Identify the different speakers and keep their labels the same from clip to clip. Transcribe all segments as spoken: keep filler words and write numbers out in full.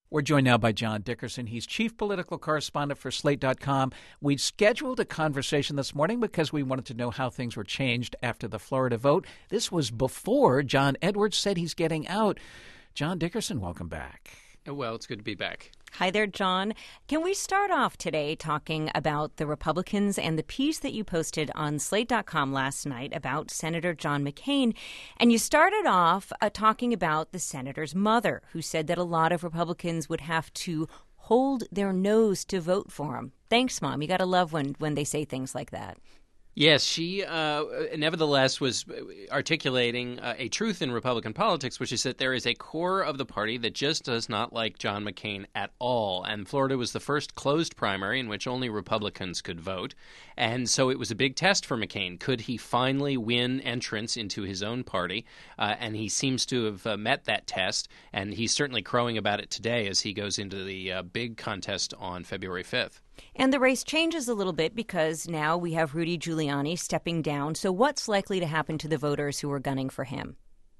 Speaker 1: We're joined now by John Dickerson. He's chief political correspondent for Slate dot com. We'd scheduled a conversation this morning because we wanted to know how things were changed after the Florida vote. This was before John Edwards said he's getting out. John Dickerson, welcome back.
Speaker 2: Well, it's good to be back.
Speaker 3: Hi there, John. Can we start off today talking about the Republicans and the piece that you posted on Slate dot com last night about Senator John McCain? And you started off uh, talking about the senator's mother, who said that a lot of Republicans would have to hold their nose to vote for him. Thanks, Mom. You got to love when, when they say things like that.
Speaker 2: Yes, she uh, nevertheless was articulating uh, a truth in Republican politics, which is that there is a core of the party that just does not like John McCain at all. And Florida was the first closed primary in which only Republicans could vote. And so it was a big test for McCain. Could he finally win entrance into his own party? Uh, and he seems to have uh, met that test. And he's certainly crowing about it today as he goes into the uh, big contest on February fifth.
Speaker 3: And the race changes a little bit because now we have Rudy Giuliani stepping down. So what's likely to happen to the voters who are gunning for him?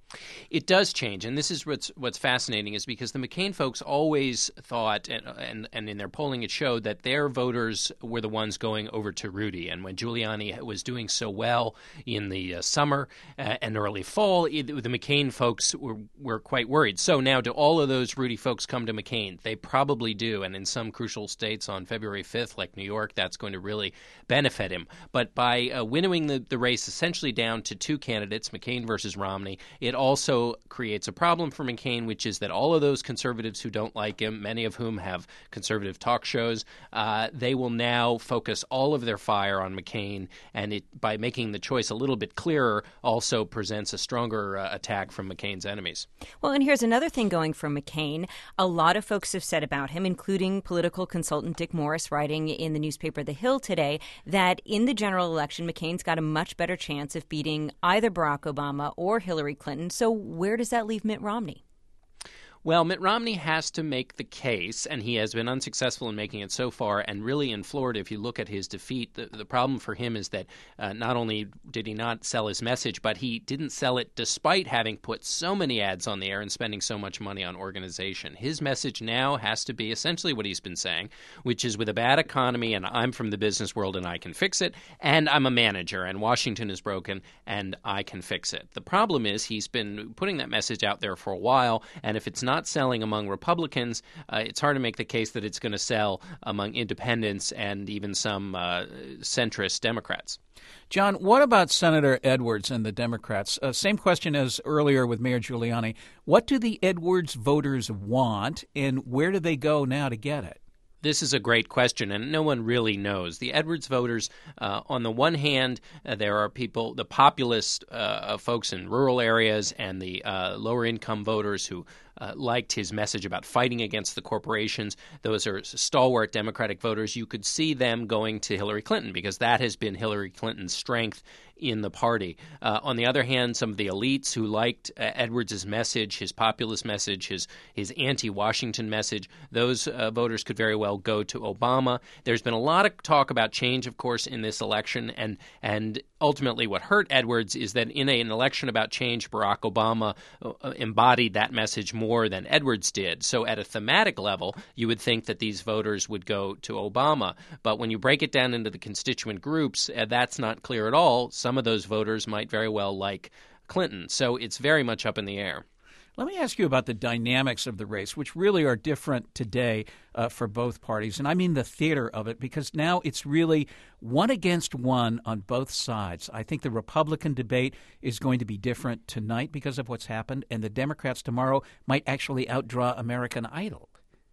Speaker 2: It does change, and this is what's what's fascinating is because the McCain folks always thought, and, and and in their polling it showed, that their voters were the ones going over to Rudy. And when Giuliani was doing so well in the uh, summer uh, and early fall, it, the McCain folks were, were quite worried. So now do all of those Rudy folks come to McCain? They probably do, and in some crucial states on February fifth, like New York, that's going to really benefit him. But by uh, winnowing the, the race essentially down to two candidates, McCain versus Romney, it also creates a problem for McCain, which is that all of those conservatives who don't like him, many of whom have conservative talk shows, uh, they will now focus all of their fire on McCain. And it, by making the choice a little bit clearer, also presents a stronger uh, attack from McCain's enemies.
Speaker 3: Well, and here's another thing going for McCain. A lot of folks have said about him, including political consultant Dick Morris, writing in the newspaper The Hill today, that in the general election, McCain's got a much better chance of beating either Barack Obama or Hillary Clinton. So where does that leave Mitt Romney?
Speaker 2: Well, Mitt Romney has to make the case, and he has been unsuccessful in making it so far. And really in Florida, if you look at his defeat, the, the problem for him is that uh, not only did he not sell his message, but he didn't sell it despite having put so many ads on the air and spending so much money on organization. His message now has to be essentially what he's been saying, which is with a bad economy, and I'm from the business world and I can fix it, and I'm a manager, and Washington is broken, and I can fix it. The problem is he's been putting that message out there for a while, and if it's not selling among Republicans, uh, it's hard to make the case that it's going to sell among independents and even some uh, centrist Democrats.
Speaker 1: John, what about Senator Edwards and the Democrats? Uh, same question as earlier with Mayor Giuliani. What do the Edwards voters want, and where do they go now to get it?
Speaker 2: This is a great question, and no one really knows. The Edwards voters, uh, on the one hand, uh, there are people, the populist uh, folks in rural areas and the uh, lower-income voters who uh, liked his message about fighting against the corporations. Those are stalwart Democratic voters. You could see them going to Hillary Clinton because that has been Hillary Clinton's strength in the party. Uh, on the other hand, some of the elites who liked uh, Edwards' message, his populist message, his his anti-Washington message, those uh, voters could very well go to Obama. There's been a lot of talk about change, of course, in this election, and and ultimately what hurt Edwards is that in a, an election about change, Barack Obama uh, embodied that message more than Edwards did. So at a thematic level, you would think that these voters would go to Obama. But when you break it down into the constituent groups, uh, that's not clear at all. Some of those voters might very well like Clinton. So it's very much up in the air.
Speaker 1: Let me ask you about the dynamics of the race, which really are different today uh, for both parties. And I mean the theater of it, because now it's really one against one on both sides. I think the Republican debate is going to be different tonight because of what's happened, and the Democrats tomorrow might actually outdraw American Idol.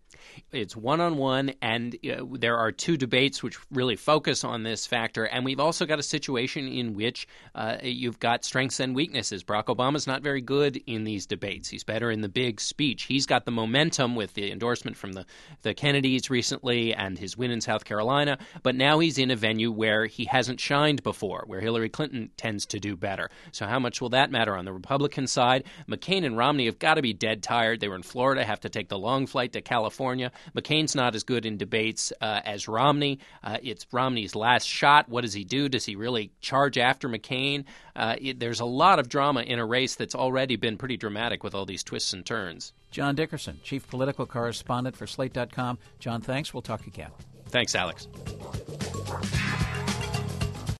Speaker 2: It's one-on-one, and uh, there are two debates which really focus on this factor. And we've also got a situation in which uh, you've got strengths and weaknesses. Barack Obama's not very good in these debates. He's better in the big speech. He's got the momentum with the endorsement from the, the Kennedys recently and his win in South Carolina. But now he's in a venue where he hasn't shined before, where Hillary Clinton tends to do better. So how much will that matter on the Republican side? McCain and Romney have got to be dead tired. They were in Florida, have to take the long flight to California. California. McCain's not as good in debates uh, as Romney. Uh, it's Romney's last shot. What does he do? Does he really charge after McCain? Uh, it, there's a lot of drama in a race that's already been pretty dramatic with all these twists and turns.
Speaker 1: John Dickerson, chief political correspondent for Slate dot com. John, thanks. We'll talk again.
Speaker 2: Thanks, Alex.